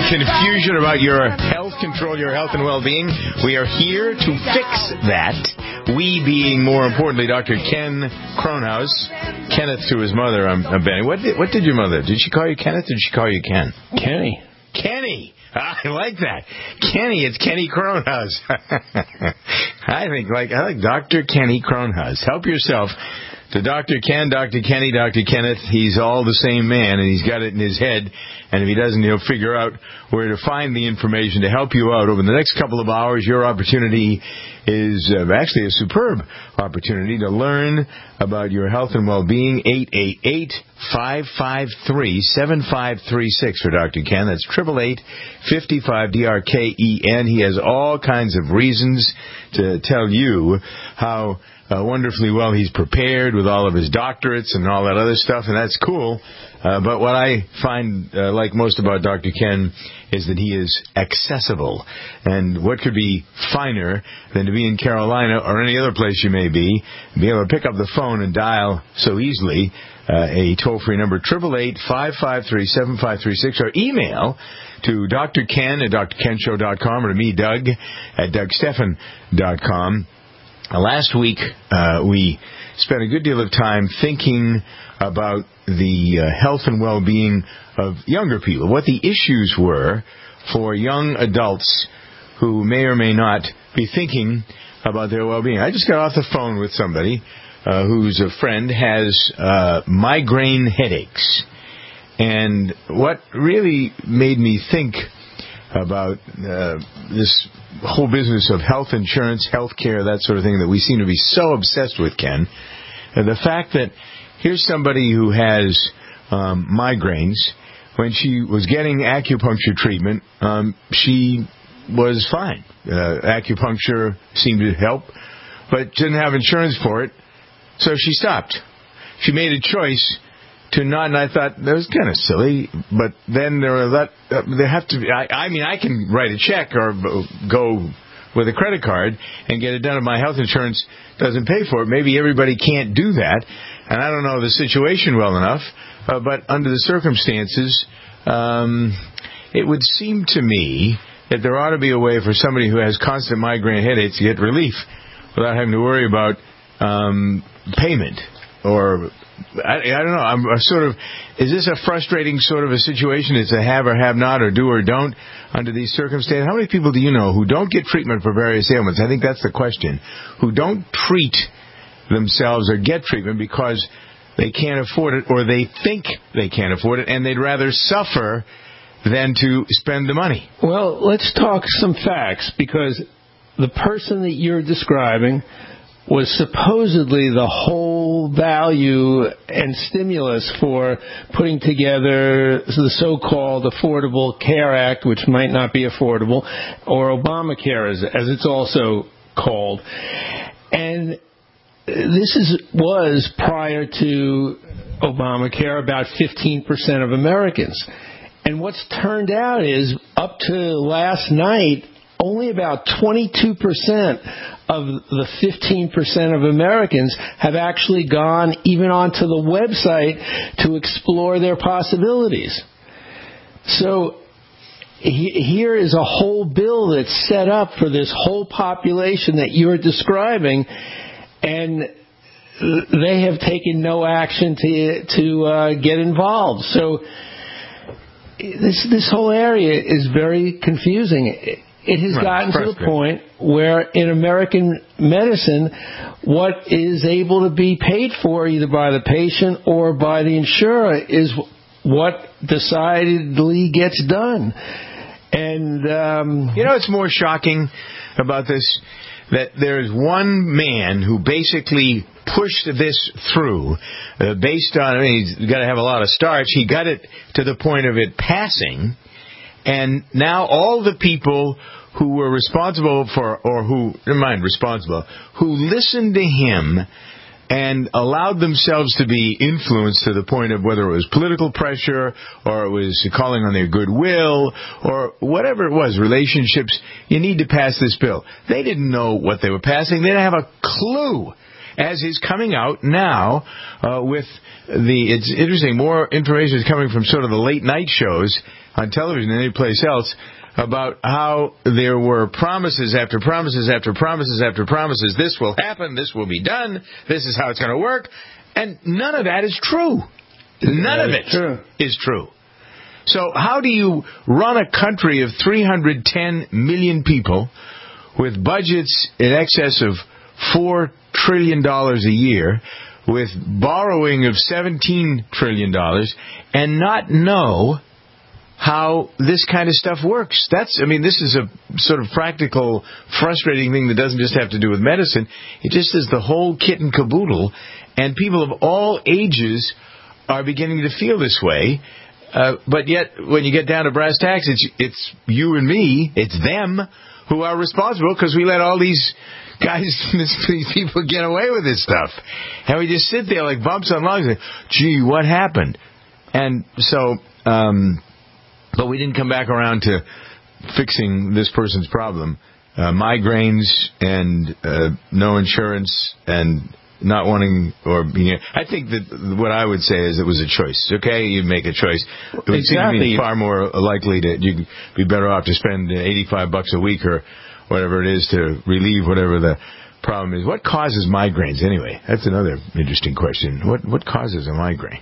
confusion about your health, control your health and well-being. We are here to fix that. We being, more importantly, Dr. Ken Kronhaus. Kenneth to his mother, I'm Benny. What did your mother? Did she call you Kenneth or did she call you Ken? Kenny. Kenny. I like that. Kenny, it's Kenny Kronhaus. I like Dr. Kenny Kronhaus. Help yourself to Dr. Ken, Dr. Kenny, Dr. Kenneth. He's all the same man, and he's got it in his head. And if he doesn't, he'll figure out where to find the information to help you out. Over the next couple of hours, your opportunity is actually a superb opportunity to learn about your health and well-being. 888-553-7536 for Dr. Ken. That's 888-55-DRKEN. He has all kinds of reasons to tell you how wonderfully well he's prepared with all of his doctorates and all that other stuff, and that's cool. But what I find like most about Dr. Ken is that he is accessible. And what could be finer than to be in Carolina or any other place you may be able to pick up the phone and dial so easily a toll-free number, 888-553-7536, or email to Dr. Ken at drkenshow.com or to me, Doug, at dougstephan.com. Last week, we spent a good deal of time thinking about the health and well-being of younger people, what the issues were for young adults who may or may not be thinking about their well-being. I just got off the phone with somebody who's a friend, has migraine headaches. And what really made me think about this whole business of health insurance, health care, that sort of thing that we seem to be so obsessed with, Ken, and the fact that here's somebody who has migraines. When she was getting acupuncture treatment, she was fine. Acupuncture seemed to help, but didn't have insurance for it, so she stopped. She made a choice to not, and I thought that was kind of silly. But then there have to be. I mean, I can write a check or go with a credit card and get it done if my health insurance doesn't pay for it. Maybe everybody can't do that, and I don't know the situation well enough. But under the circumstances, it would seem to me that there ought to be a way for somebody who has constant migraine headaches to get relief without having to worry about payment or. I don't know. I'm sort of. Is this a frustrating sort of a situation? It's a have or have not, or do or don't under these circumstances. How many people do you know who don't get treatment for various ailments? I think that's the question. Who don't treat themselves or get treatment because they can't afford it, or they think they can't afford it, and they'd rather suffer than to spend the money. Well, let's talk some facts, because the person that you're describing was supposedly the whole value and stimulus for putting together the so-called Affordable Care Act, which might not be affordable, or Obamacare, as it's also called. And this was prior to Obamacare about 15% of Americans. And what's turned out is, up to last night, only about 22% of the 15% of Americans have actually gone even onto the website to explore their possibilities. So here is a whole bill that's set up for this whole population that you're describing, and they have taken no action to get involved. So this whole area is very confusing. It has gotten to the point where in American medicine, what is able to be paid for either by the patient or by the insurer is what decidedly gets done. And you know what's more shocking about this? That there's one man who basically pushed this through based on, I mean, he's got to have a lot of starch. He got it to the point of it passing. And now all the people who were responsible for, or who listened to him and allowed themselves to be influenced to the point of whether it was political pressure or it was calling on their goodwill or whatever it was, relationships, you need to pass this bill. They didn't know what they were passing. They didn't have a clue. as is coming out now with it's interesting, more information is coming from sort of the late night shows on television than any place else about how there were promises after promises after promises after promises. This will happen. This will be done. This is how it's going to work. And none of that is true. None of it is true. So how do you run a country of 310 million people with budgets in excess of $4 trillion a year, with borrowing of $17 trillion, and not know how this kind of stuff works? This is a sort of practical, frustrating thing that doesn't just have to do with medicine. It just is the whole kit and caboodle, and people of all ages are beginning to feel this way. But yet, when you get down to brass tacks, it's you and me, it's them who are responsible, because we let all these guys, these people get away with this stuff. And we just sit there like bumps on logs and, gee, what happened? And so, but we didn't come back around to fixing this person's problem. Migraines and no insurance and not wanting or being... I think that what I would say is it was a choice. Okay, you make a choice. It would seem to me far more likely that you'd be better off to spend $85 a week or whatever it is to relieve whatever the problem is. What causes migraines anyway? That's another interesting question. What causes a migraine?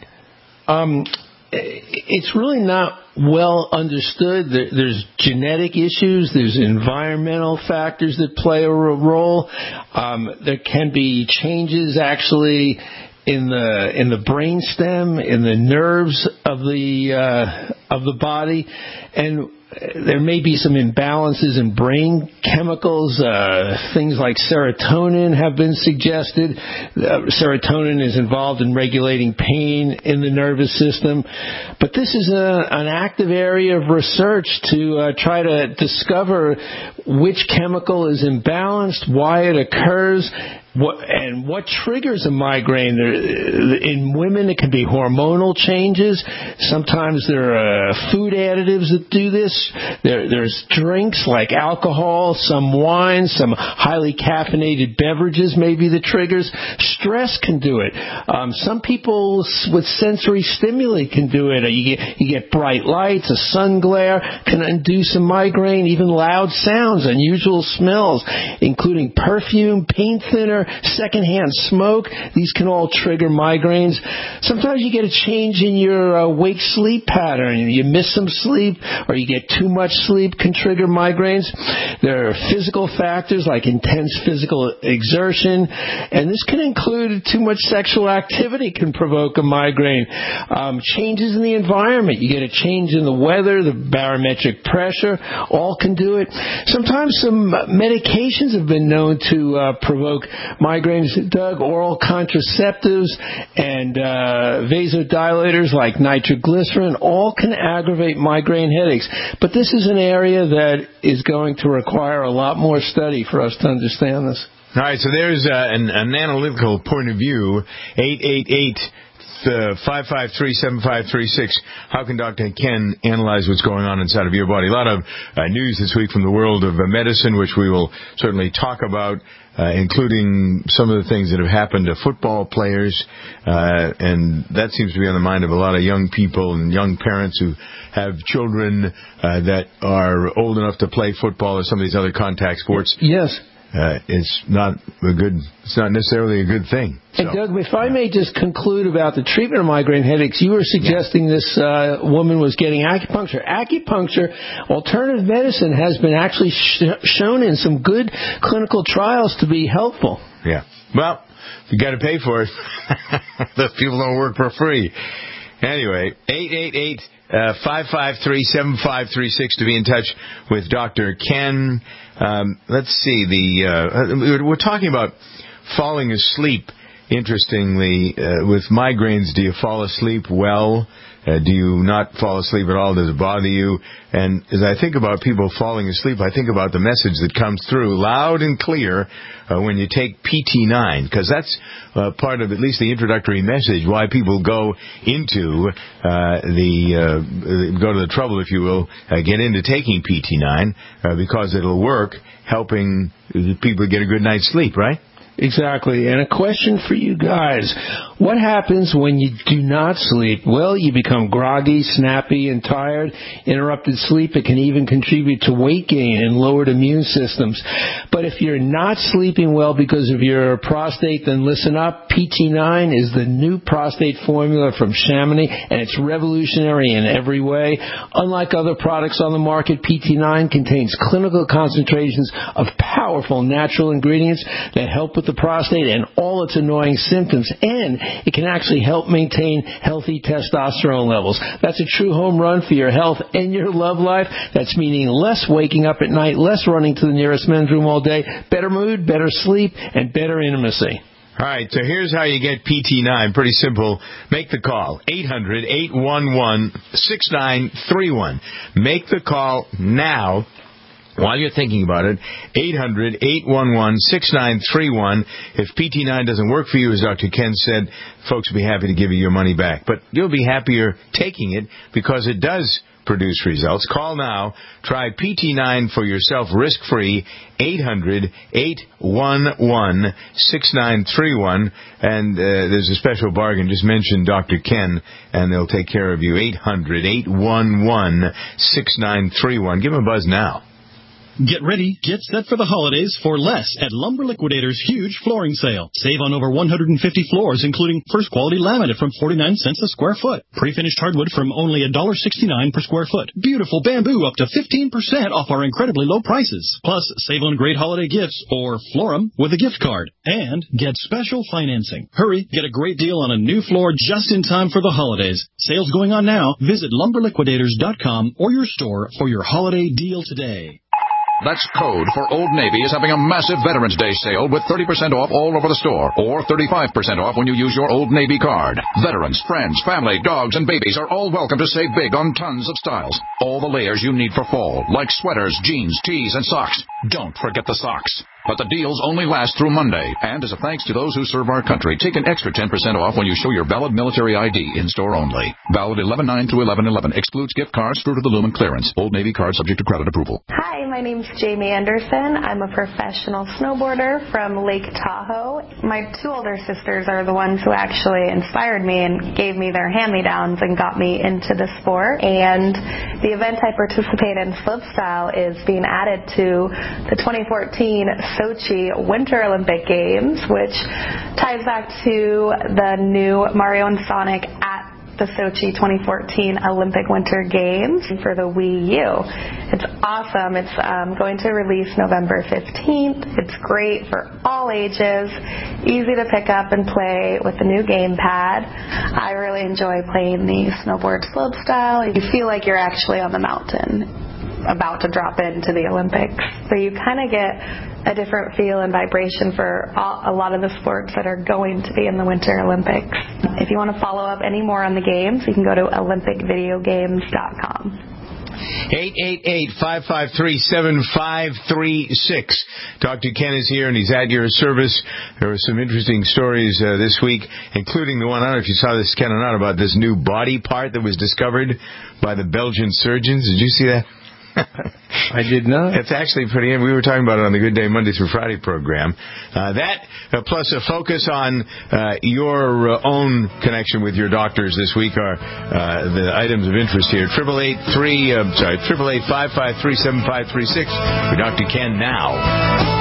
It's really not well understood. There's genetic issues. There's environmental factors that play a role. There can be changes actually in the brainstem, in the nerves of the body, and there may be some imbalances in brain chemicals. Things like serotonin have been suggested. Serotonin is involved in regulating pain in the nervous system. But this is an active area of research to try to discover which chemical is imbalanced, why it occurs, and what triggers a migraine. In women, it can be hormonal changes. Sometimes there are food additives that do this. There's drinks like alcohol, some wine, some highly caffeinated beverages may be the triggers. Stress can do it. Some people with sensory stimuli can do it. You get bright lights, a sun glare can induce a migraine. Even loud sounds, unusual smells, including perfume, paint thinner, secondhand smoke. These can all trigger migraines. Sometimes you get a change in your wake-sleep pattern. You miss some sleep, or you get too much sleep, can trigger migraines. There are physical factors like intense physical exertion, and this can include too much sexual activity can provoke a migraine. Changes in the environment. You get a change in the weather, the barometric pressure, all can do it. Sometimes some medications have been known to provoke migraines. Doug, oral contraceptives and vasodilators like nitroglycerin all can aggravate migraine headaches. But this is an area that is going to require a lot more study for us to understand this. All right, so there's an analytical point of view. 888-553-7536. How can Dr. Ken analyze what's going on inside of your body? A lot of news this week from the world of medicine, which we will certainly talk about, including some of the things that have happened to football players. And that seems to be on the mind of a lot of young people and young parents who have children that are old enough to play football or some of these other contact sports. Yes. It's not necessarily a good thing. So, and Doug, if I may just conclude about the treatment of migraine headaches, you were suggesting this woman was getting acupuncture. Acupuncture, alternative medicine, has been actually shown in some good clinical trials to be helpful. Yeah. Well, you got to pay for it. Those people don't work for free. Anyway, 888-553-7536 to be in touch with Dr. Ken. Let's see. We're talking about falling asleep. Interestingly, with migraines, do you fall asleep well? Do you not fall asleep at all? Does it bother you? And as I think about people falling asleep, I think about the message that comes through loud and clear when you take PT9, because that's part of at least the introductory message, why people go into go to the trouble, if you will, get into taking PT9, because it'll work helping people get a good night's sleep, right? Exactly. And a question for you guys. What happens when you do not sleep? Well, you become groggy, snappy, and tired. Interrupted sleep, it can even contribute to weight gain and lowered immune systems. But if you're not sleeping well because of your prostate, then listen up. PT9 is the new prostate formula from Chamonix, and it's revolutionary in every way. Unlike other products on the market, PT9 contains clinical concentrations of powerful natural ingredients that help with the prostate and all its annoying symptoms, and it can actually help maintain healthy testosterone levels. That's a true home run for your health and your love life. That's meaning less waking up at night, less running to the nearest men's room all day, better mood, better sleep, and better intimacy. All right, so here's how you get PT9. Pretty simple. Make the call. 800-811-6931. Make the call now. While you're thinking about it, 800-811-6931. If PT9 doesn't work for you, as Dr. Ken said, folks will be happy to give you your money back. But you'll be happier taking it because it does produce results. Call now. Try PT9 for yourself risk-free. 800-811-6931. And there's a special bargain. Just mention Dr. Ken, and they'll take care of you. 800-811-6931. Give them a buzz now. Get ready, get set for the holidays for less at Lumber Liquidators' huge flooring sale. Save on over 150 floors, including first-quality laminate from 49 cents a square foot. Pre-finished hardwood from only $1.69 per square foot. Beautiful bamboo up to 15% off our incredibly low prices. Plus, save on great holiday gifts or Florum with a gift card. And get special financing. Hurry, get a great deal on a new floor just in time for the holidays. Sales going on now. Visit lumberliquidators.com or your store for your holiday deal today. That's code for Old Navy is having a massive Veterans Day sale with 30% off all over the store or 35% off when you use your Old Navy card. Veterans, friends, family, dogs, and babies are all welcome to save big on tons of styles. All the layers you need for fall, like sweaters, jeans, tees, and socks. Don't forget the socks. But the deals only last through Monday. And as a thanks to those who serve our country, take an extra 10% off when you show your valid military ID in-store only. Valid 11/9 through 11/11. Excludes gift cards, Fruit of the Loom, and clearance. Old Navy card subject to credit approval. Hi, my name's Jamie Anderson. I'm a professional snowboarder from Lake Tahoe. My two older sisters are the ones who actually inspired me and gave me their hand-me-downs and got me into the sport. And the event I participate in, slopestyle, is being added to the 2014 Sochi Winter Olympic Games, which ties back to the new Mario and Sonic at the Sochi 2014 Olympic Winter Games for the Wii U. It's awesome. It's going to release November 15th. It's great for all ages, easy to pick up and play with the new gamepad. I really enjoy playing the snowboard slopestyle. You feel like you're actually on the mountain, about to drop into the Olympics. So you kind of get a different feel and vibration for a lot of the sports that are going to be in the Winter Olympics. If you want to follow up any more on the games, you can go to olympicvideogames.com. 888-553-7536. Dr. Ken is here, and he's at your service. There were some interesting stories this week, including the one, I don't know if you saw this, Ken, or not, about this new body part that was discovered by the Belgian surgeons. Did you see that? I did not. It's actually pretty. We were talking about it on the Good Day Monday through Friday program. That plus a focus on your own connection with your doctors this week are the items of interest here. 888-553-7536 for Dr. Ken now.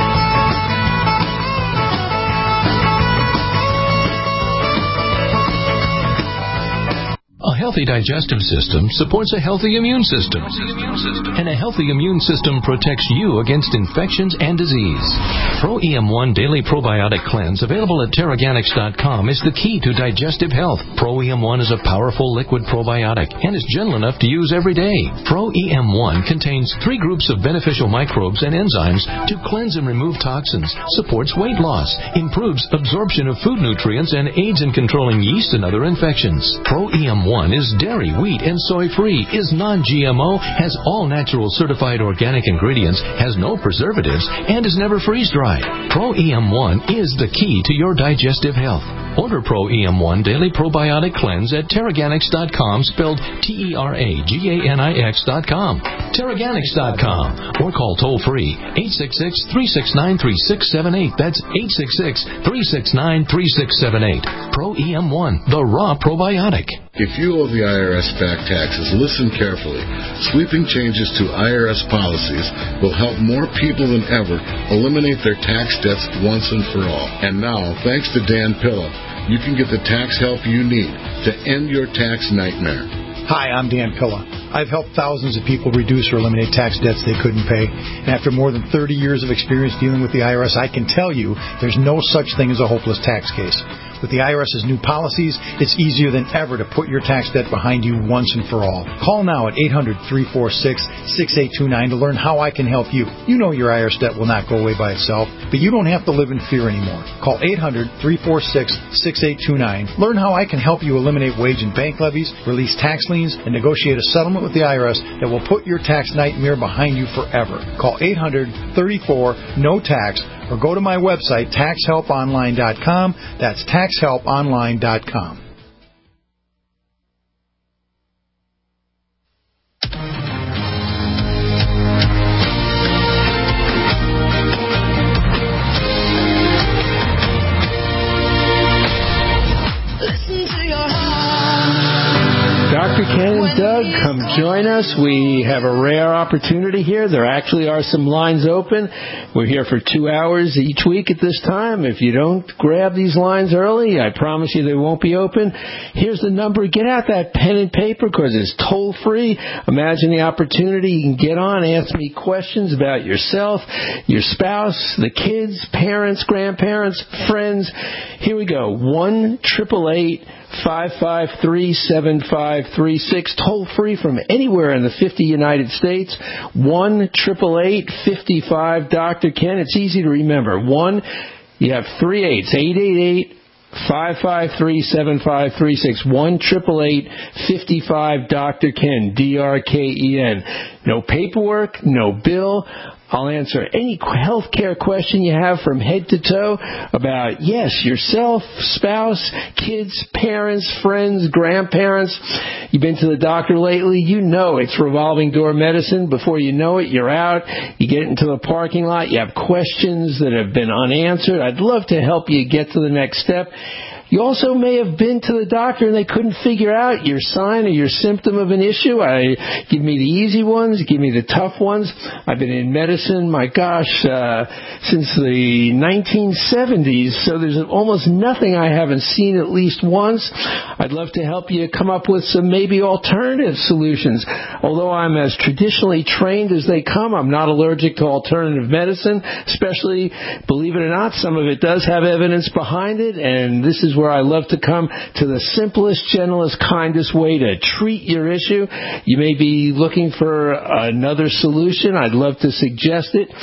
A healthy digestive system supports a healthy immune system. And a healthy immune system protects you against infections and disease. Pro-EM1 Daily Probiotic Cleanse, available at Terraganics.com, is the key to digestive health. Pro-EM1 is a powerful liquid probiotic and is gentle enough to use every day. Pro-EM1 contains 3 groups of beneficial microbes and enzymes to cleanse and remove toxins, supports weight loss, improves absorption of food nutrients, and aids in controlling yeast and other infections. Pro-EM1 is dairy, wheat, and soy-free, is non-GMO, has all natural certified organic ingredients, has no preservatives, and is never freeze-dried. Pro-EM1 is the key to your digestive health. Order Pro EM1 Daily Probiotic Cleanse at Teraganix.com, spelled Teraganix.com. Teraganix.com. Or call toll-free 866-369-3678. That's 866-369-3678. Pro EM1, the raw probiotic. If you owe the IRS back taxes, listen carefully. Sweeping changes to IRS policies will help more people than ever eliminate their tax debts once and for all. And now, thanks to Dan Pilla, you can get the tax help you need to end your tax nightmare. Hi, I'm Dan Pilla. I've helped thousands of people reduce or eliminate tax debts they couldn't pay. And after more than 30 years of experience dealing with the IRS, I can tell you there's no such thing as a hopeless tax case. With the IRS's new policies, it's easier than ever to put your tax debt behind you once and for all. Call now at 800-346-6829 to learn how I can help you. You know your IRS debt will not go away by itself, but you don't have to live in fear anymore. Call 800-346-6829. Learn how I can help you eliminate wage and bank levies, release tax liens, and negotiate a settlement with the IRS that will put your tax nightmare behind you forever. Call 800-34-NO-TAX or go to my website, taxhelponline.com. That's taxhelponline.com. Dr. Ken and Doug, come join us. We have a rare opportunity here. There actually are some lines open. We're here for 2 hours each week at this time. If you don't grab these lines early, I promise you they won't be open. Here's the number. Get out that pen and paper because it's toll-free. Imagine the opportunity. You can get on, ask me questions about yourself, your spouse, the kids, parents, grandparents, friends. Here we go. 1-888-553-7536, toll free from anywhere in the 50 United States. 1-888-55 Dr. Ken. It's easy to remember. You have 3 8s. 888-553-7536. 1-888-55 Dr. Ken. DRKEN. No paperwork, no bill. I'll answer any health care question you have from head to toe about, yes, yourself, spouse, kids, parents, friends, grandparents. You've been to the doctor lately. You know it's revolving door medicine. Before you know it, you're out. You get into the parking lot. You have questions that have been unanswered. I'd love to help you get to the next step. You also may have been to the doctor and they couldn't figure out your sign or your symptom of an issue. Give me the easy ones, give me the tough ones. I've been in medicine, my gosh, since the 1970s, so there's almost nothing I haven't seen at least once. I'd love to help you come up with some maybe alternative solutions. Although I'm as traditionally trained as they come, I'm not allergic to alternative medicine, especially, believe it or not, some of it does have evidence behind it, and this is where I love to come to the simplest, gentlest, kindest way to treat your issue. You may be looking for another solution. I'd love to suggest it.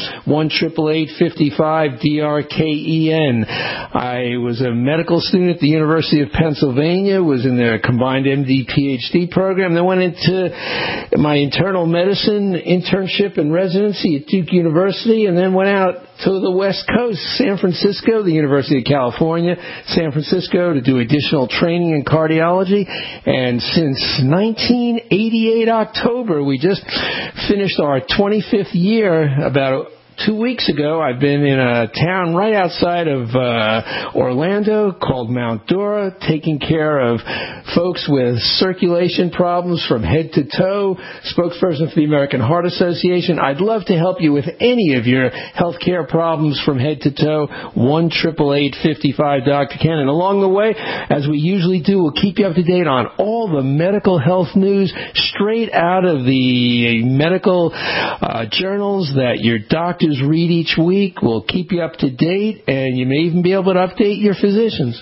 1-888-55-DRKEN. I was a medical student at the University of Pennsylvania, was in their combined MD-PhD program, then went into my internal medicine internship and residency at Duke University, and then went out to the West Coast, San Francisco, the University of California, San Francisco, to do additional training in cardiology. And since 1988 October, we just finished our 25th year. About 2 weeks ago, I've been in a town right outside of Orlando called Mount Dora, taking care of folks with circulation problems from head to toe, spokesperson for the American Heart Association. I'd love to help you with any of your health care problems from head to toe. 1-888-55 Dr. Ken. And along the way, as we usually do, we'll keep you up to date on all the medical health news straight out of the medical journals that your doctor read each week. We'll keep you up to date, and you may even be able to update your physicians.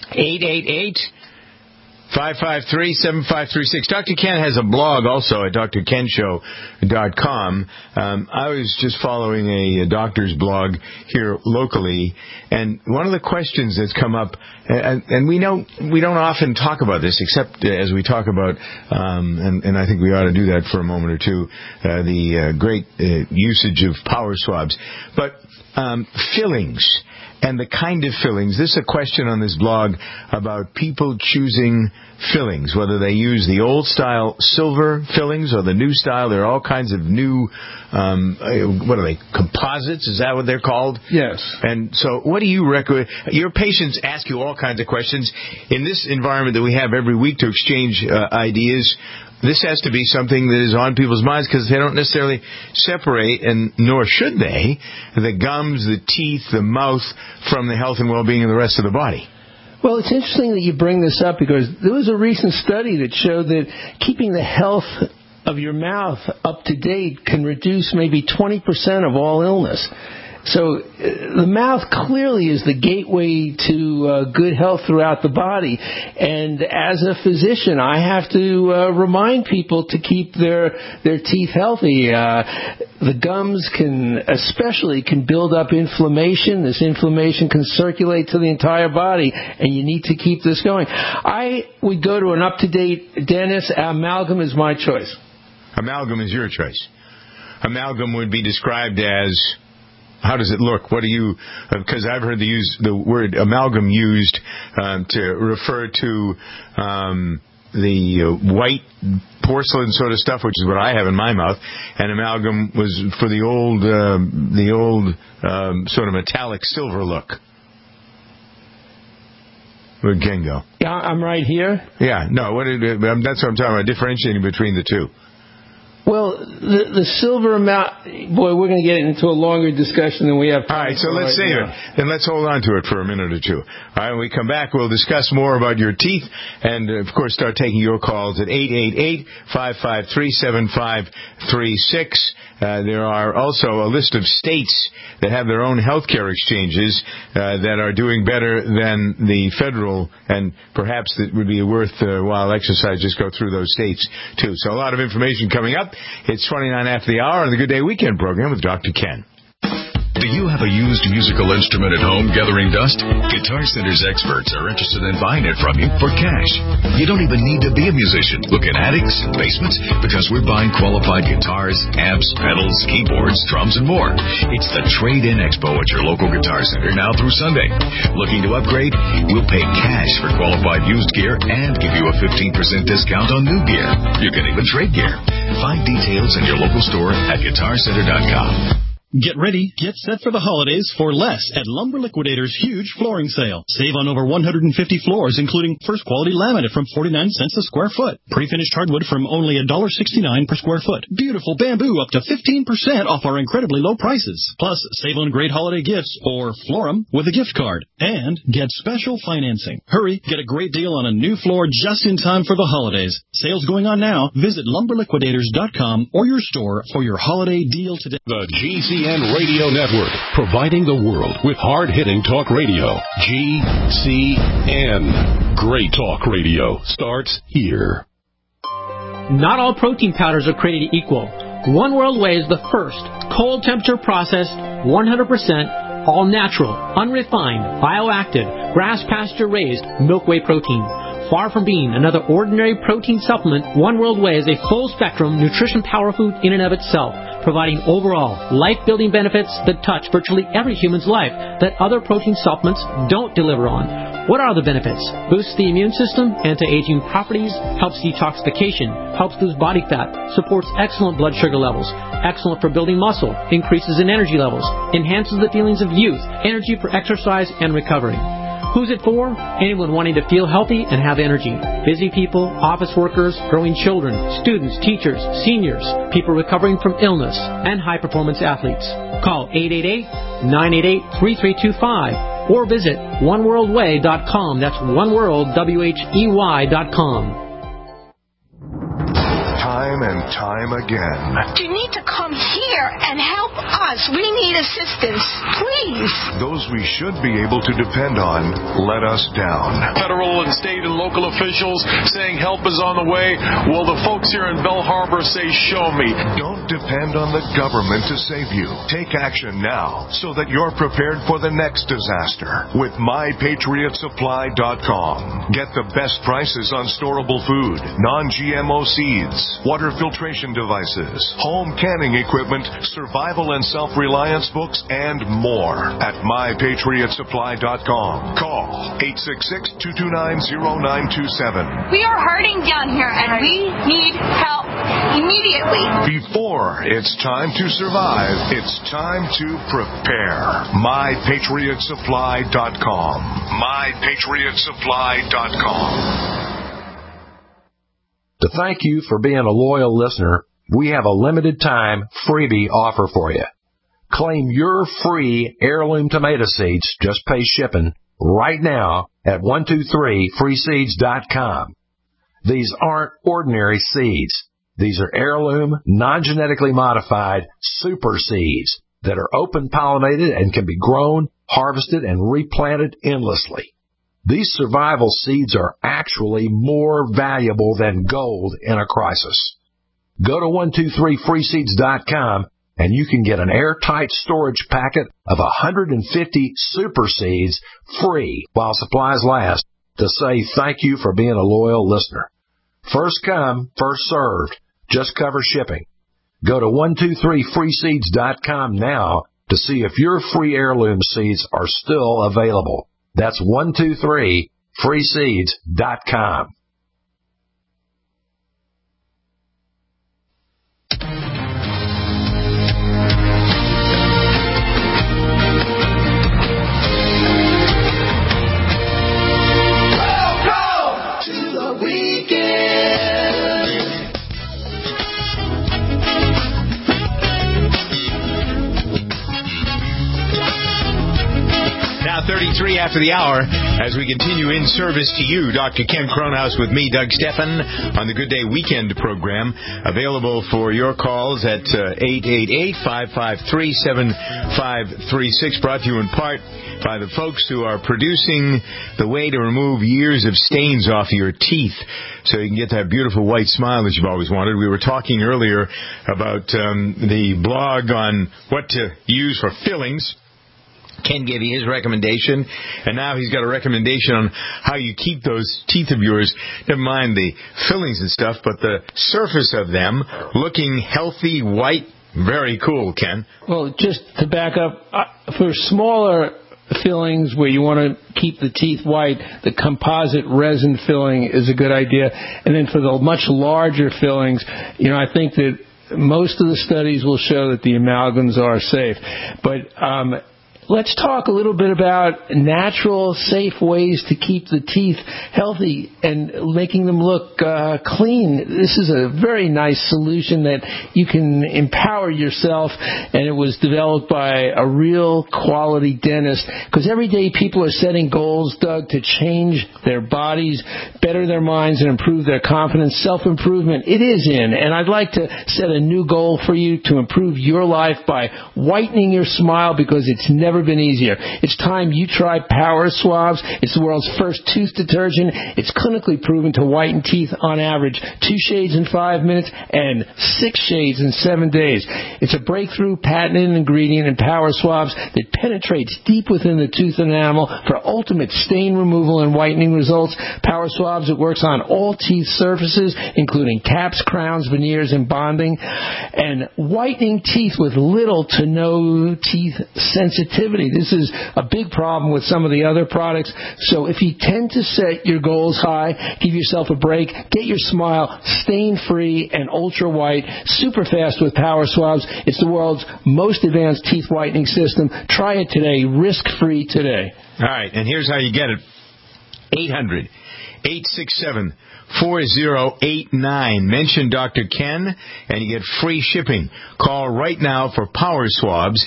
888-553-7536. Dr. Ken has a blog also at drkenshow.com. I was just following a doctor's blog here locally, and one of the questions that's come up, and we know we don't often talk about this except as we talk about, and I think we ought to do that for a moment or two, the great usage of power swabs. But fillings and the kind of fillings. This is a question on this blog about people choosing fillings, whether they use the old-style silver fillings or the new style. There are all kinds of new, what are they, composites? Is that what they're called? Yes. And so what do you recommend? Your patients ask you all kinds of questions. In this environment that we have every week to exchange ideas, this has to be something that is on people's minds because they don't necessarily separate, and nor should they, the gums, the teeth, the mouth from the health and well-being of the rest of the body. Well, it's interesting that you bring this up because there was a recent study that showed that keeping the health of your mouth up to date can reduce maybe 20% of all illness. So the mouth clearly is the gateway to good health throughout the body. And as a physician, I have to remind people to keep their teeth healthy. The gums can build up inflammation. This inflammation can circulate to the entire body, and you need to keep this going. I would go to an up-to-date dentist. Amalgam is my choice. Amalgam is your choice. Amalgam would be described as... How does it look? What do you? Because I've heard the word amalgam used to refer to the white porcelain sort of stuff, which is what I have in my mouth, and amalgam was for the old sort of metallic silver look. Where'd Ken go? Yeah, I'm right here. Yeah, no, that's what I'm talking about. Differentiating between the two. Well, the silver amount, boy, we're going to get into a longer discussion than we have time. All right, so let's save it. Then let's hold on to it for a minute or two. All right, when we come back, we'll discuss more about your teeth and, of course, start taking your calls at 888-553-7536. There are also a list of states that have their own health care exchanges that are doing better than the federal, and perhaps it would be a worthwhile exercise just go through those states, too. So a lot of information coming up. It's 29 after the hour on the Good Day Weekend program with Dr. Ken. Do you have a used musical instrument at home gathering dust? Guitar Center's experts are interested in buying it from you for cash. You don't even need to be a musician. Look in attics and basements because we're buying qualified guitars, amps, pedals, keyboards, drums, and more. It's the Trade-In Expo at your local Guitar Center now through Sunday. Looking to upgrade? We'll pay cash for qualified used gear and give you a 15% discount on new gear. You can even trade gear. Find details in your local store at GuitarCenter.com. Get ready, get set for the holidays for less at Lumber Liquidators' huge flooring sale. Save on over 150 floors, including first quality laminate from 49 cents a square foot. Pre-finished hardwood from only $1.69 per square foot. Beautiful bamboo up to 15% off our incredibly low prices. Plus, save on great holiday gifts or floor 'em with a gift card. And get special financing. Hurry, get a great deal on a new floor just in time for the holidays. Sales going on now. Visit LumberLiquidators.com or your store for your holiday deal today. The GCN Radio Network, providing the world with hard-hitting talk radio. GCN. Great talk radio starts here. Not all protein powders are created equal. One World Whey is the first cold temperature processed, 100% all natural, unrefined, bioactive, grass pasture raised milk whey protein. Far from being another ordinary protein supplement, One World Whey is a full-spectrum nutrition power food in and of itself, providing overall life-building benefits that touch virtually every human's life that other protein supplements don't deliver on. What are the benefits? Boosts the immune system, anti-aging properties, helps detoxification, helps lose body fat, supports excellent blood sugar levels, excellent for building muscle, increases in energy levels, enhances the feelings of youth, energy for exercise and recovery. Who's it for? Anyone wanting to feel healthy and have energy. Busy people, office workers, growing children, students, teachers, seniors, people recovering from illness, and high-performance athletes. Call 888-988-3325 or visit oneworldwhey.com. That's oneworldwhey.com. Time and time again. You need to come here and help us. We need assistance, please. Those we should be able to depend on let us down. Federal and state and local officials saying help is on the way. Well, the folks here in Bell Harbor say, show me. Don't depend on the government to save you. Take action now so that you're prepared for the next disaster with MyPatriotSupply.com. Get the best prices on storable food, non-GMO seeds, water filtration devices, home canning equipment, survival and self-reliance books, and more at mypatriotsupply.com. Call 866-229-0927. We are hurting down here, and we need help immediately. Before it's time to survive, it's time to prepare. mypatriotsupply.com. mypatriotsupply.com. To thank you for being a loyal listener, we have a limited time freebie offer for you. Claim your free heirloom tomato seeds, just pay shipping, right now at 123freeseeds.com. These aren't ordinary seeds. These are heirloom, non-genetically modified super seeds that are open pollinated and can be grown, harvested, and replanted endlessly. These survival seeds are actually more valuable than gold in a crisis. Go to 123freeseeds.com and you can get an airtight storage packet of 150 super seeds free while supplies last to say thank you for being a loyal listener. First come, first served. Just cover shipping. Go to 123freeseeds.com now to see if your free heirloom seeds are still available. That's 123freeseeds.com. Now 33 after the hour as we continue in service to you. Dr. Ken Cronhaus with me, Doug Stephan, on the Good Day Weekend program. Available for your calls at 888-553-7536. Brought to you in part by the folks who are producing the way to remove years of stains off your teeth so you can get that beautiful white smile that you've always wanted. We were talking earlier about the blog on what to use for fillings. Ken gave you his recommendation, and now he's got a recommendation on how you keep those teeth of yours, never mind the fillings and stuff, but the surface of them looking healthy, white. Very cool, Ken. Well, just to back up, for smaller fillings where you want to keep the teeth white, the composite resin filling is a good idea. And then for the much larger fillings, I think that most of the studies will show that the amalgams are safe. But let's talk a little bit about natural, safe ways to keep the teeth healthy and making them look clean. This is a very nice solution that you can empower yourself, and it was developed by a real quality dentist, because every day people are setting goals, Doug, to change their bodies, better their minds, and improve their confidence. Self-improvement, it is in, and I'd like to set a new goal for you to improve your life by whitening your smile, because it's never been easier. It's time you try Power Swabs. It's the world's first tooth detergent. It's clinically proven to whiten teeth on average 2 shades in 5 minutes and 6 shades in 7 days. It's a breakthrough patented ingredient in Power Swabs that penetrates deep within the tooth enamel for ultimate stain removal and whitening results. Power Swabs, it works on all teeth surfaces, including caps, crowns, veneers, and bonding, and whitening teeth with little to no teeth sensitivity. This is a big problem with some of the other products. So if you tend to set your goals high, give yourself a break, get your smile stain-free and ultra-white, super fast with Power Swabs. It's the world's most advanced teeth whitening system. Try it today, risk-free today. All right, and here's how you get it. 800-867-4089. Mention Dr. Ken, and you get free shipping. Call right now for Power Swabs,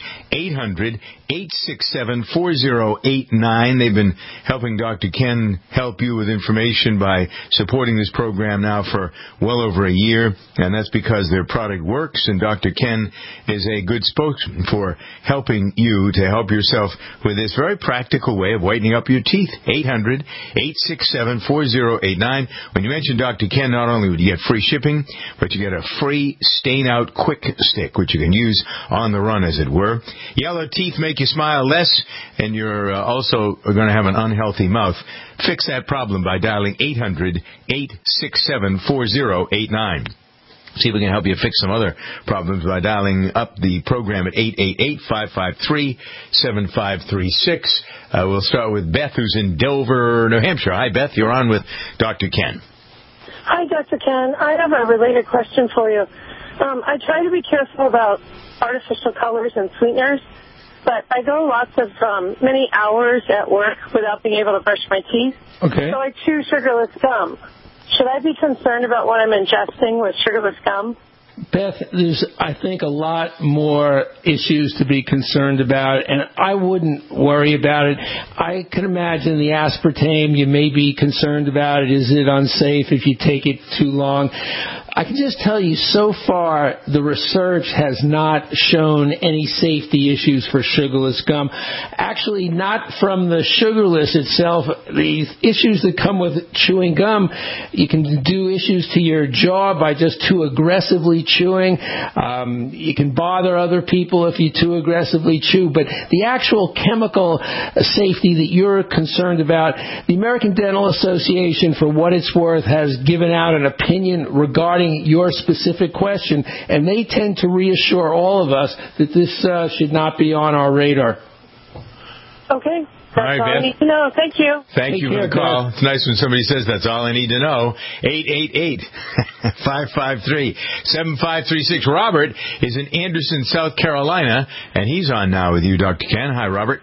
800-867-4089. They've been helping Dr. Ken help you with information by supporting this program now for well over a year, and that's because their product works, and Dr. Ken is a good spokesman for helping you to help yourself with this very practical way of whitening up your teeth. 800-867-4089. When you mention Dr. Ken, not only would you get free shipping, but you get a free stain-out quick stick, which you can use on the run, as it were. Yellow teeth make you smile less, and you're also going to have an unhealthy mouth. Fix that problem by dialing 800-867-4089. See if we can help you fix some other problems by dialing up the program at 888-553-7536. We'll start with Beth, who's in Dover, New Hampshire. Hi, Beth. You're on with Dr. Ken. Hi, Dr. Ken. I have a related question for you. I try to be careful about artificial colors and sweeteners, but I go lots of many hours at work without being able to brush my teeth. Okay. So I chew sugarless gum. Should I be concerned about what I'm ingesting with sugarless gum? Beth, there's, I think, a lot more issues to be concerned about, and I wouldn't worry about it. I can imagine the aspartame, you may be concerned about it. Is it unsafe if you take it too long? I can just tell you, so far, the research has not shown any safety issues for sugarless gum. Actually, not from the sugarless itself. The issues that come with chewing gum, you can do issues to your jaw by just too aggressively chewing. You can bother other people if you too aggressively chew. But the actual chemical safety that you're concerned about, the American Dental Association, for what it's worth, has given out an opinion regarding your specific question, and they tend to reassure all of us that this should not be on our radar. Okay. That's all right, all Beth. I need to know. Thank you. Thank you for the call. It's nice when somebody says that's all I need to know. 888-553-7536. Robert is in Anderson, South Carolina, and he's on now with you, Dr. Ken. Hi, Robert.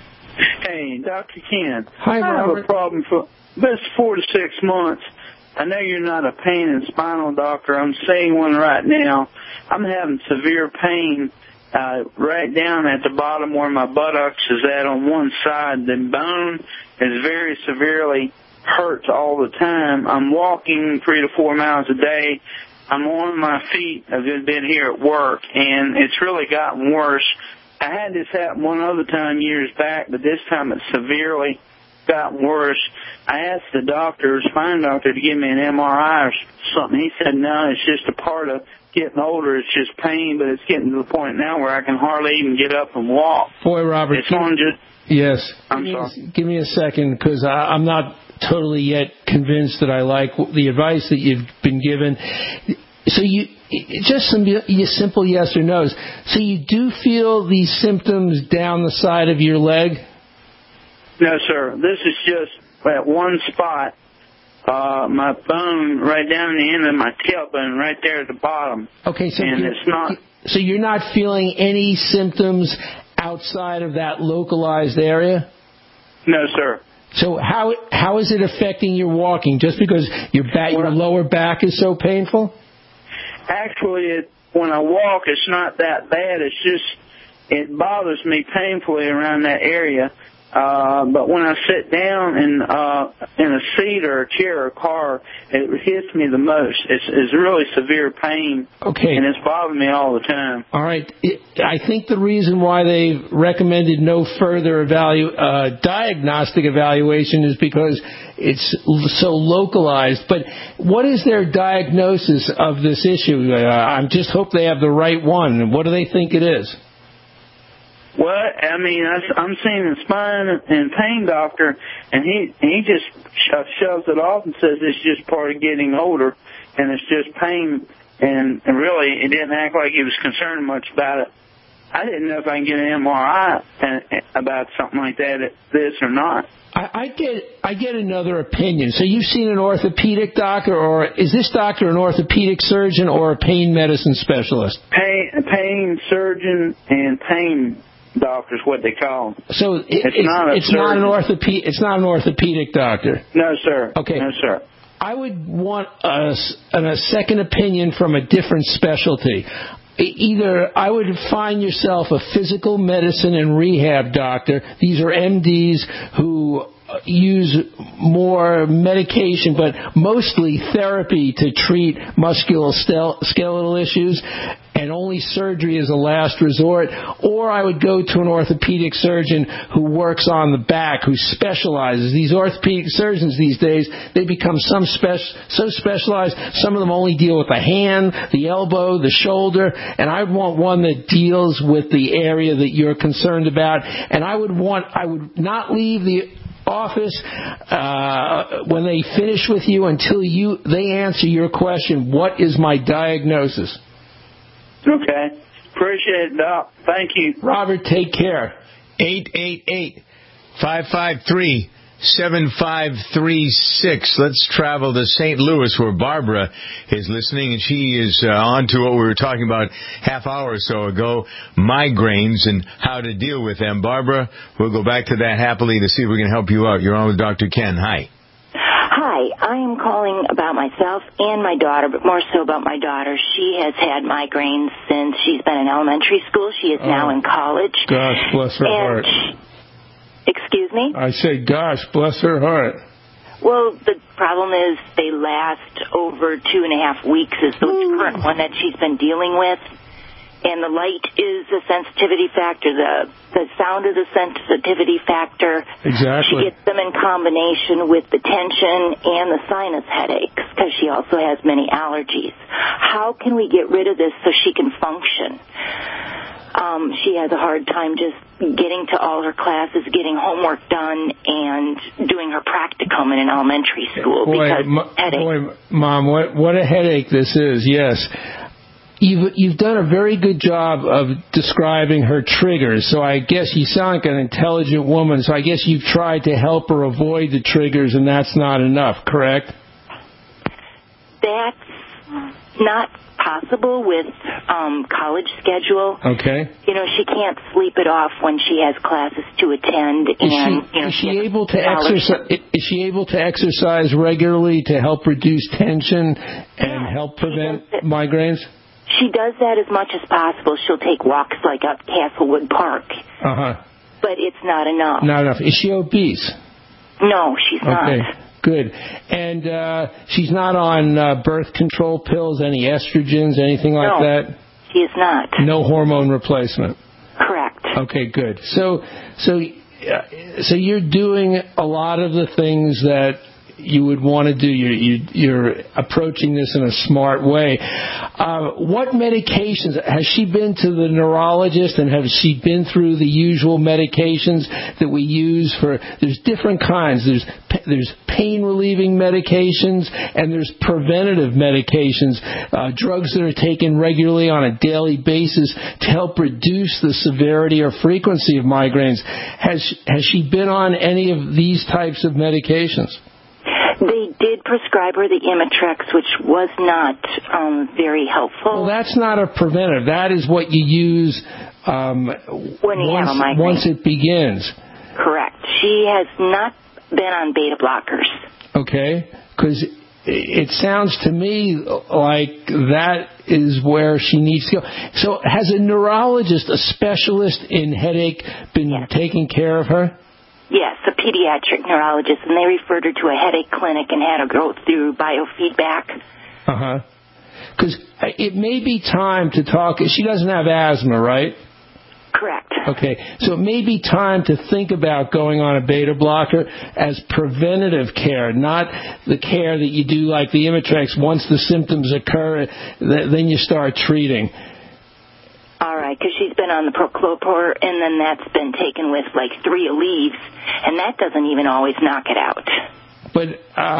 Hey, Dr. Ken. Hi, I Robert. have a problem for this 4 to 6 months. I know you're not a pain and spinal doctor. I'm seeing one right now. I'm having severe pain right down at the bottom where my buttocks is at on one side. The bone is very severely hurts all the time. I'm walking 3 to 4 miles a day. I'm on my feet. I've just been here at work, and it's really gotten worse. I had this happen one other time years back, but this time it's severely gotten worse. I asked the doctor, spine doctor, to give me an MRI or something. He said, no, it's just a part of getting older. It's just pain, but it's getting to the point now where I can hardly even get up and walk. Boy, Robert. It's on just... Yes. I'm sorry. Give me a second, because I'm not totally yet convinced that I like the advice that you've been given. So you just some simple yes or no's. So you do feel these symptoms down the side of your leg? No, sir. This is just at one spot, my bone right down the end of my tailbone, right there at the bottom. Okay, so and it's not. So you're not feeling any symptoms outside of that localized area? No, sir. So how is it affecting your walking? Just because your lower back is so painful? Actually, when I walk, it's not that bad. It's just it bothers me painfully around that area. But when I sit down in a seat or a chair or a car, it hits me the most. It's really severe pain. Okay. And it's bothering me all the time. All right. I think the reason why they've recommended no further diagnostic evaluation is because it's so localized. But what is their diagnosis of this issue? I just hope they have the right one. What do they think it is? Well, I mean, I'm seeing a spine and pain doctor, and he just shoves it off and says it's just part of getting older, and it's just pain, and really, it didn't act like he was concerned much about it. I didn't know if I can get an MRI about something like that, this or not. I get another opinion. So you've seen an orthopedic doctor, or is this doctor an orthopedic surgeon or a pain medicine specialist? Pain surgeon and pain doctor is what they call them. So it's not an orthopedic doctor. No, sir. Okay. No, sir. I would want a second opinion from a different specialty. Either I would find yourself a physical medicine and rehab doctor. These are MDs who use more medication, but mostly therapy to treat musculoskeletal issues, and only surgery is a last resort. Or I would go to an orthopedic surgeon who works on the back, who specializes. These orthopedic surgeons these days, they become so specialized, some of them only deal with the hand, the elbow, the shoulder, and I would want one that deals with the area that you're concerned about. And I would not leave the office when they finish with you until they answer your question, what is my diagnosis? Okay. Appreciate it, Doc. Thank you. Robert, take care. 888-553-7536. Let's travel to St. Louis where Barbara is listening, and she is on to what we were talking about half hour or so ago, migraines and how to deal with them. Barbara, we'll go back to that happily to see if we can help you out. You're on with Dr. Ken. Hi. Hi, I am calling about myself and my daughter, but more so about my daughter. She has had migraines since she's been in elementary school. She is now in college. Gosh, bless her heart. Excuse me? I said, gosh, bless her heart. Well, the problem is they last over 2.5 weeks is the current one that she's been dealing with. And the light is the sensitivity factor. The sound is a sensitivity factor. Exactly. She gets them in combination with the tension and the sinus headaches because she also has many allergies. How can we get rid of this so she can function? She has a hard time just getting to all her classes, getting homework done, and doing her practicum in an elementary school because headache. Boy, Mom, what a headache this is, yes. You've done a very good job of describing her triggers, so I guess you sound like an intelligent woman, so I guess you've tried to help her avoid the triggers, and that's not enough, correct? That's not possible with college schedule. Okay. You know, she can't sleep it off when she has classes to attend. Is she able to exercise? Is she able to exercise regularly to help reduce tension and help prevent migraines? She does that as much as possible. She'll take walks like up Castlewood Park. But it's not enough. Not enough. Is she obese? No, she's not. Okay, good. And she's not on birth control pills, any estrogens, anything like that? No, she is not. No hormone replacement? Correct. Okay, good. So you're doing a lot of the things that you would want to do. You're approaching this in a smart way. What medications? Has she been to the neurologist, and has she been through the usual medications that we use for? There's different kinds. There's pain-relieving medications, and there's preventative medications, drugs that are taken regularly on a daily basis to help reduce the severity or frequency of migraines. Has she been on any of these types of medications? They did prescribe her the Imitrex, which was not very helpful. Well, that's not a preventive. That is what you use once it begins. Correct. She has not been on beta blockers. Okay, because it sounds to me like that is where she needs to go. So has a neurologist, a specialist in headache, been taking care of her? Yes, a pediatric neurologist, and they referred her to a headache clinic and had her go through biofeedback. Because it may be time to talk. She doesn't have asthma, right? Correct. Okay, so it may be time to think about going on a beta blocker as preventative care, not the care that you do like the Imitrex. Once the symptoms occur, then you start treating. All right, because she's been on the Proclopor, and then that's been taken with like 3 Aleve, and that doesn't even always knock it out. But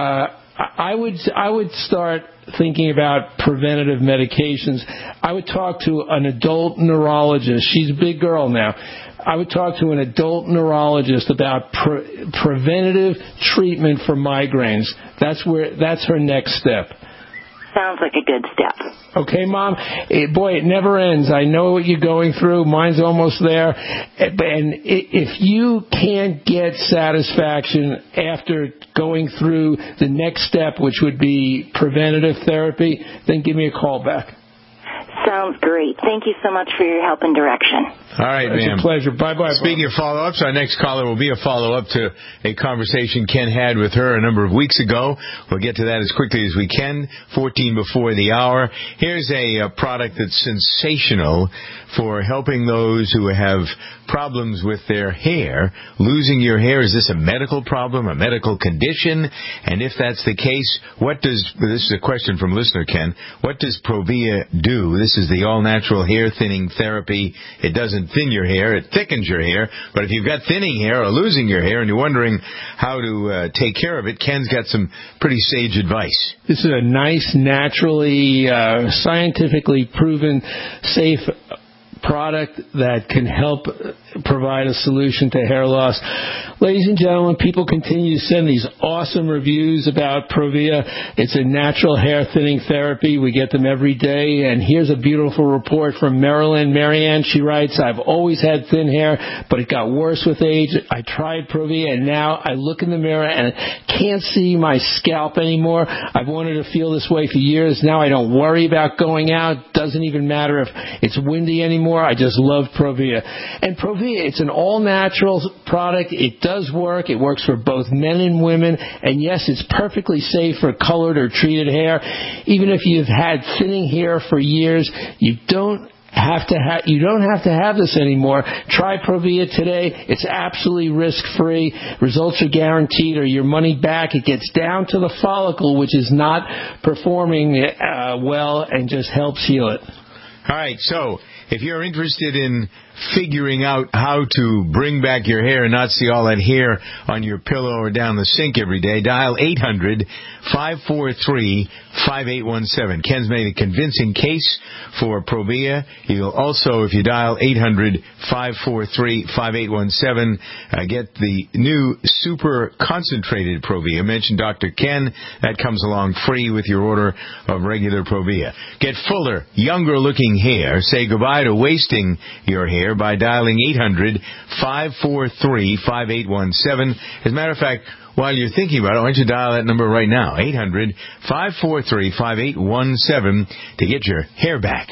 I would start thinking about preventative medications. I would talk to an adult neurologist. She's a big girl now. I would talk to an adult neurologist about preventative treatment for migraines. That's her next step. Sounds like a good step. Okay, Mom? Boy, it never ends. I know what you're going through. Mine's almost there. And if you can't get satisfaction after going through the next step, which would be preventative therapy, then give me a call back. Sounds great. Thank you so much for your help and direction. All right, ma'am. It's a pleasure. Bye-bye. Speaking of follow-ups, our next caller will be a follow-up to a conversation Ken had with her a number of weeks ago. We'll get to that as quickly as we can, 14 before the hour. Here's a product that's sensational for helping those who have problems with their hair. Losing your hair, is this a medical problem, a medical condition? And if that's the case, this is a question from listener Ken, what does Provia do? This is the all-natural hair thinning therapy. It doesn't doesn't thin your hair, it thickens your hair. But if you've got thinning hair or losing your hair and you're wondering how to take care of it, Ken's got some pretty sage advice. This is a nice, naturally, scientifically proven, safe product that can help provide a solution to hair loss. Ladies and gentlemen, people continue to send these awesome reviews about Provia. It's a natural hair thinning therapy. We get them every day. And here's a beautiful report from Maryland. Marianne, she writes, I've always had thin hair, but it got worse with age. I tried Provia, and now I look in the mirror and can't see my scalp anymore. I've wanted to feel this way for years. Now I don't worry about going out. Doesn't even matter if it's windy anymore. I just love Provia. And Provia, it's an all-natural product. It does work. It works for both men and women. And yes, it's perfectly safe for colored or treated hair. Even if you've had thinning hair for years, you don't have to have this anymore. Try Provia today. It's absolutely risk-free. Results are guaranteed or your money back. It gets down to the follicle, which is not performing well, and just helps heal it. All right, so if you're interested in figuring out how to bring back your hair and not see all that hair on your pillow or down the sink every day, dial 800-543-5817. Ken's made a convincing case for Provia. You'll also, if you dial 800-543-5817, get the new super concentrated Provia. Mention Dr. Ken. That comes along free with your order of regular Provia. Get fuller, younger-looking hair. Say goodbye to wasting your hair by dialing 800-543-5817. As a matter of fact, while you're thinking about it, why don't you dial that number right now, 800-543-5817, to get your hair back.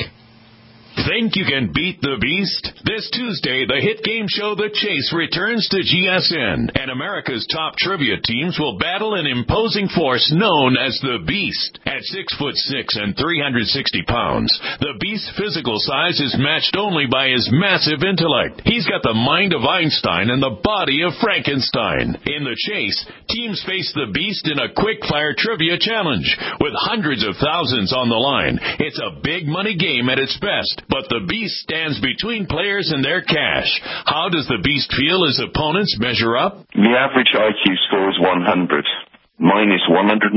Think you can beat the Beast? This Tuesday, the hit game show The Chase returns to GSN, and America's top trivia teams will battle an imposing force known as the Beast. At 6'6" and 360 pounds, the Beast's physical size is matched only by his massive intellect. He's got the mind of Einstein and the body of Frankenstein. In The Chase, teams face the Beast in a quick-fire trivia challenge with hundreds of thousands on the line. It's a big money game at its best. But the Beast stands between players and their cash. How does the Beast feel his opponents measure up? The average IQ score is 100. Mine is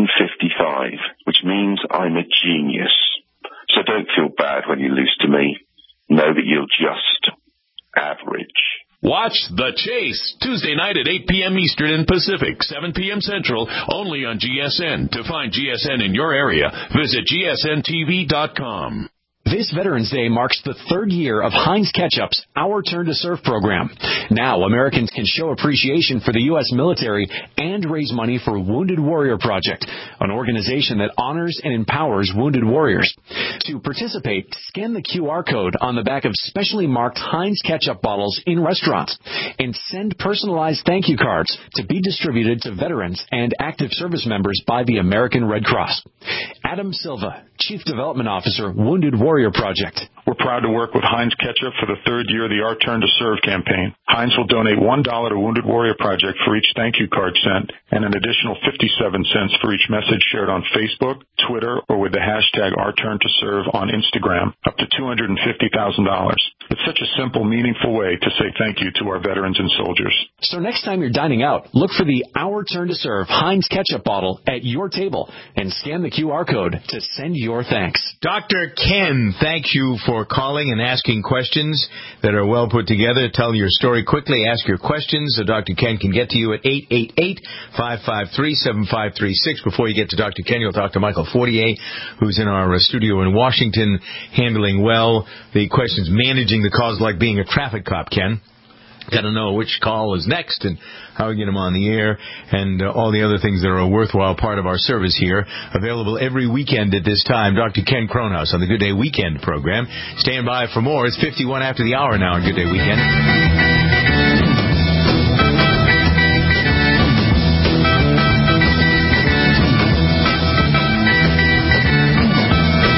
155, which means I'm a genius. So don't feel bad when you lose to me. Know that you're just average. Watch The Chase, Tuesday night at 8 p.m. Eastern and Pacific, 7 p.m. Central, only on GSN. To find GSN in your area, visit GSNTV.com. This Veterans Day marks the third year of Heinz Ketchup's Our Turn to Serve program. Now, Americans can show appreciation for the U.S. military and raise money for Wounded Warrior Project, an organization that honors and empowers wounded warriors. To participate, scan the QR code on the back of specially marked Heinz Ketchup bottles in restaurants and send personalized thank you cards to be distributed to veterans and active service members by the American Red Cross. Adam Silva, Chief Development Officer, Wounded Warrior Project. We're proud to work with Heinz Ketchup for the third year of the Our Turn to Serve campaign. Heinz will donate $1 to Wounded Warrior Project for each thank you card sent, and an additional 57 cents for each message shared on Facebook, Twitter, or with the hashtag Our Turn to Serve on Instagram, up to $250,000. It's such a simple, meaningful way to say thank you to our veterans and soldiers. So next time you're dining out, look for the Our Turn to Serve Heinz Ketchup bottle at your table and scan the QR code to send your thanks. Dr. Ken, thank you for calling and asking questions that are well put together. Tell your story quickly. Ask your questions so Dr. Ken can get to you at 888-553-7536. Before you get to Dr. Ken, you'll talk to Michael Fortier, who's in our studio in Washington, handling well the questions, managing the calls like being a traffic cop, Ken. Got to know which call is next and how we get them on the air and all the other things that are a worthwhile part of our service here. Available every weekend at this time. Dr. Ken Kronhaus on the Good Day Weekend program. Stand by for more. It's 51 after the hour now on Good Day Weekend. These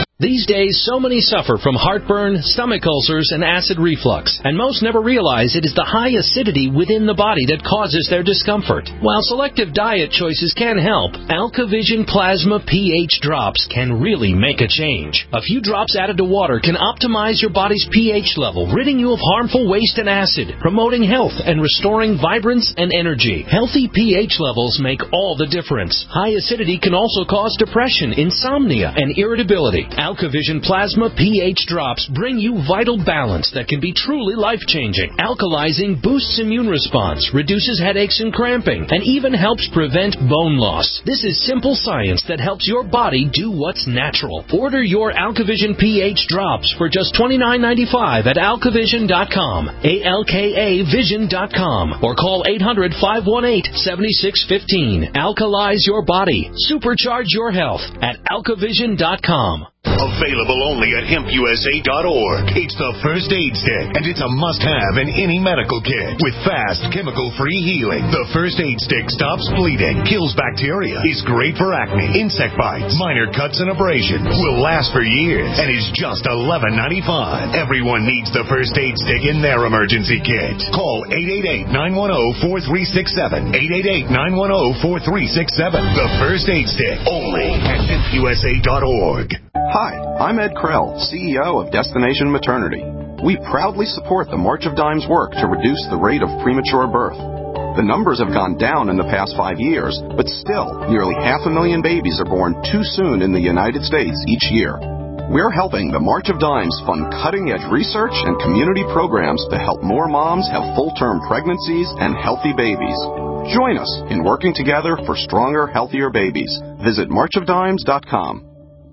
These days, so many suffer from heartburn, stomach ulcers, and acid reflux, and most never realize it is the high acidity within the body that causes their discomfort. While selective diet choices can help, AlkaVision Plasma pH drops can really make a change. A few drops added to water can optimize your body's pH level, ridding you of harmful waste and acid, promoting health and restoring vibrance and energy. Healthy pH levels make all the difference. High acidity can also cause depression, insomnia, and irritability. AlkaVision Plasma pH drops bring you vital balance that can be truly life-changing. Alkalizing boosts immune response, reduces headaches and cramping, and even helps prevent bone loss. This is simple science that helps your body do what's natural. Order your AlkaVision pH drops for just $29.95 at alkavision.com, ALKAvision.com, or call 800-518-7615. Alkalize your body. Supercharge your health at alkavision.com. Available only at hempusa.org. It's the First Aid Stick, and it's a must-have in any medical kit. With fast, chemical-free healing, the First Aid Stick stops bleeding, kills bacteria, is great for acne, insect bites, minor cuts and abrasions, will last for years, and is just $11.95. Everyone needs the First Aid Stick in their emergency kit. Call 888-910-4367. 888-910-4367. The First Aid Stick, only at hempusa.org. Hi, I'm Ed Krell, CEO of Destination Maternity. We proudly support the March of Dimes work to reduce the rate of premature birth. The numbers have gone down in the past 5 years, but still, nearly 500,000 babies are born too soon in the United States each year. We're helping the March of Dimes fund cutting-edge research and community programs to help more moms have full-term pregnancies and healthy babies. Join us in working together for stronger, healthier babies. Visit marchofdimes.com.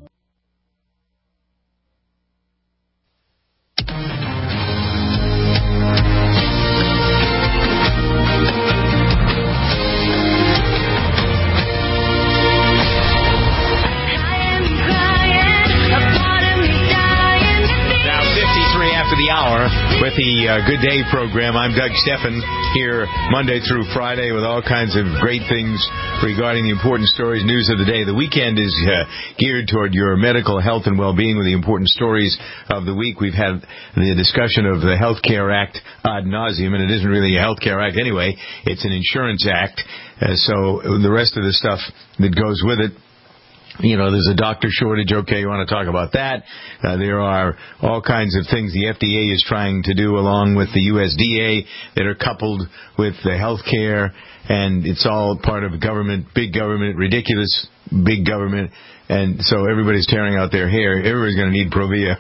With the Good Day program, I'm Doug Steffen here Monday through Friday with all kinds of great things regarding the important stories, news of the day. The weekend is geared toward your medical health and well-being with the important stories of the week. We've had the discussion of the Health Care Act ad nauseum, and it isn't really a Health Care Act anyway. It's an insurance act. So the rest of the stuff that goes with it, you know, there's a doctor shortage. Okay, you want to talk about that. There are all kinds of things the FDA is trying to do along with the USDA that are coupled with the health care, and it's all part of government, big government, ridiculous big government. And so everybody's tearing out their hair. Everybody's going to need Provia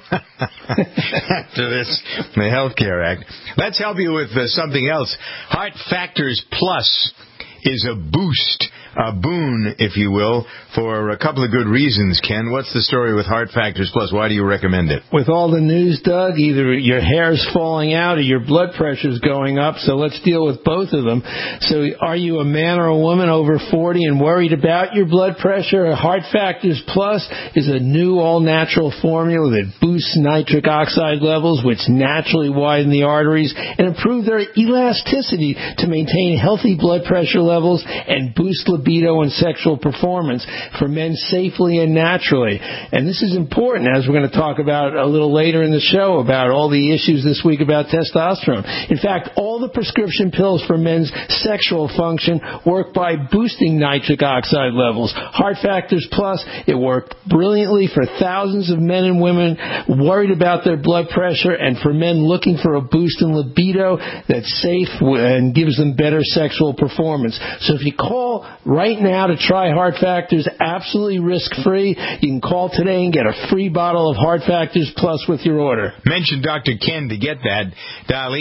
after this, the Health Care Act. Let's help you with something else. Heart Factors Plus is a boost, a boon, if you will, for a couple of good reasons. Ken, what's the story with Heart Factors Plus? Why do you recommend it? With all the news, Doug, either your hair's falling out or your blood pressure's going up, so let's deal with both of them. So are you a man or a woman over 40 and worried about your blood pressure? Heart Factors Plus is a new all-natural formula that boosts nitric oxide levels, which naturally widen the arteries and improve their elasticity to maintain healthy blood pressure levels and boost libido and sexual performance for men safely and naturally. And this is important, as we're going to talk about a little later in the show, about all the issues this week about testosterone. In fact, all the prescription pills for men's sexual function work by boosting nitric oxide levels. Heart Factors Plus, it worked brilliantly for thousands of men and women worried about their blood pressure, and for men looking for a boost in libido that's safe and gives them better sexual performance. So if you call right now to try Heart Factors absolutely risk-free, you can call today and get a free bottle of Heart Factors Plus with your order. Mention Dr. Ken to get that. Dial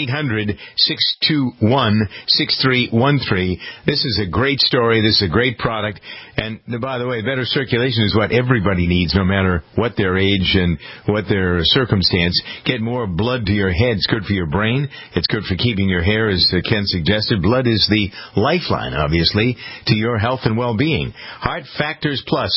800-621-6313. This is a great story. This is a great product. And by the way, better circulation is what everybody needs, no matter what their age and what their circumstance. Get more blood to your head. It's good for your brain. It's good for keeping your hair, as Ken suggested. Blood is the lifeline, obviously, to your health and well-being. Heart Factors Plus,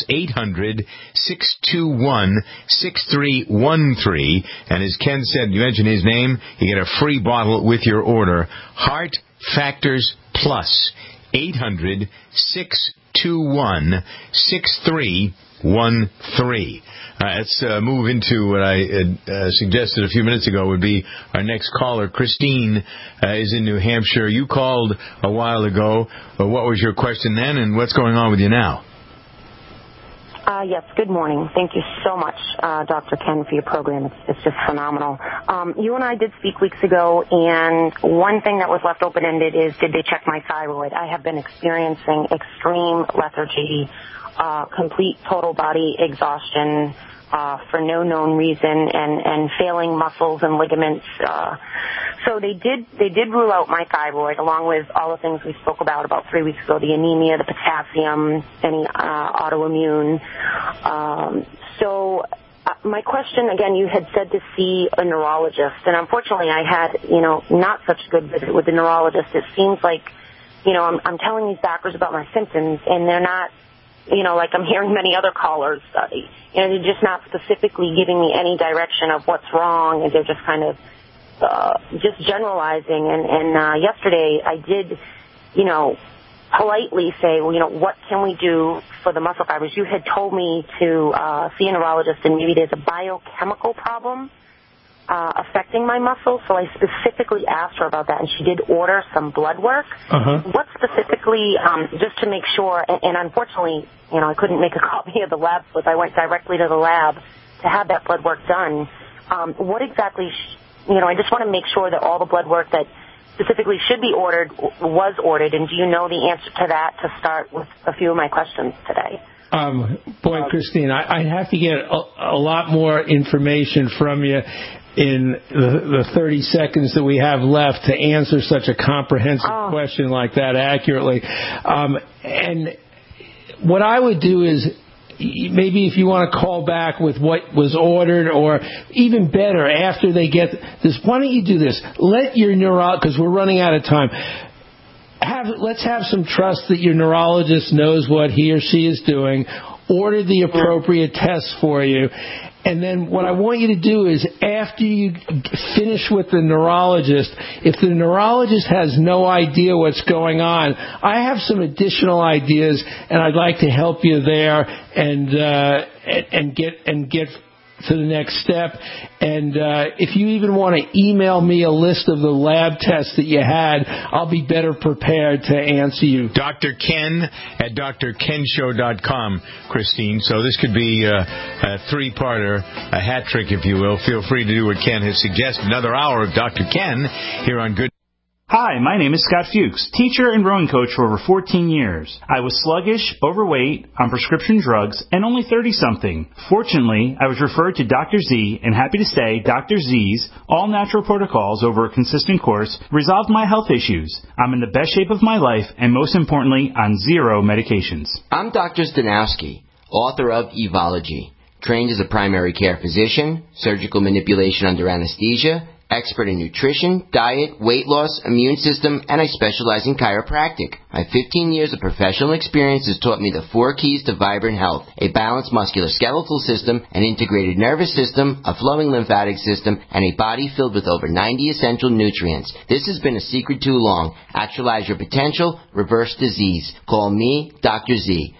800-621-6313. And as Ken said, you mentioned his name, you get a free bottle with your order. Heart Factors Plus, 800-621-6313. Let's move into what I suggested a few minutes ago would be our next caller. Christine is in New Hampshire. You called a while ago. What was your question then, and what's going on with you now? Yes, good morning. Thank you so much, Dr. Ken, for your program. It's just phenomenal. You and I did speak weeks ago, and one thing that was left open-ended is, did they check my thyroid? I have been experiencing extreme lethargy, complete total body exhaustion for no known reason, and failing muscles and ligaments. So they did rule out my thyroid, along with all the things we spoke about 3 weeks ago, the anemia, the potassium, any autoimmune. So my question, again, you had said to see a neurologist, and unfortunately I had, not such a good visit with the neurologist. It seems like, I'm telling these doctors about my symptoms, and they're not, like I'm hearing many other callers, they're just not specifically giving me any direction of what's wrong, and they're just kind of just generalizing. And yesterday I did, politely say, what can we do for the muscle fibers? You had told me to see a neurologist, and maybe there's a biochemical problem affecting my muscles, so I specifically asked her about that, and she did order some blood work. What specifically, just to make sure, and unfortunately, I couldn't make a copy of the lab slip. I went directly to the lab to have that blood work done. What exactly, I just want to make sure that all the blood work that specifically should be ordered was ordered, and do you know the answer to that to start with a few of my questions today? Christine, I have to get a lot more information from you in the 30 seconds that we have left to answer such a comprehensive question like that accurately. And what I would do is, maybe if you want to call back with what was ordered, or even better, after they get this, why don't you do this? Let your because we're running out of time. Let's have some trust that your neurologist knows what he or she is doing. Order the appropriate tests for you. And then what I want you to do is, after you finish with the neurologist, if the neurologist has no idea what's going on, I have some additional ideas, and I'd like to help you there and get to the next step. And if you even want to email me a list of the lab tests that you had, I'll be better prepared to answer you. Dr. Ken at drkenshow.com, Christine. So this could be a three-parter, a hat trick, if you will. Feel free to do what Ken has suggested. Another hour of Dr. Ken here on Good. Hi, my name is Scott Fuchs, teacher and rowing coach for over 14 years. I was sluggish, overweight, on prescription drugs, and only 30-something. Fortunately, I was referred to Dr. Z, and happy to say Dr. Z's all-natural protocols over a consistent course resolved my health issues. I'm in the best shape of my life, and most importantly, on 0 medications. I'm Dr. Stanowski, author of Evology, trained as a primary care physician, surgical manipulation under anesthesia, expert in nutrition, diet, weight loss, immune system, and I specialize in chiropractic. My 15 years of professional experience has taught me the 4 keys to vibrant health: a balanced musculoskeletal system, an integrated nervous system, a flowing lymphatic system, and a body filled with over 90 essential nutrients. This has been a secret too long. Actualize your potential, reverse disease. Call me, Dr. Z.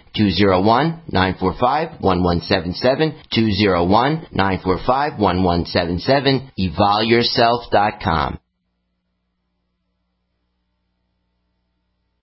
201-945-1177, 201-945-1177, evolyourself.com.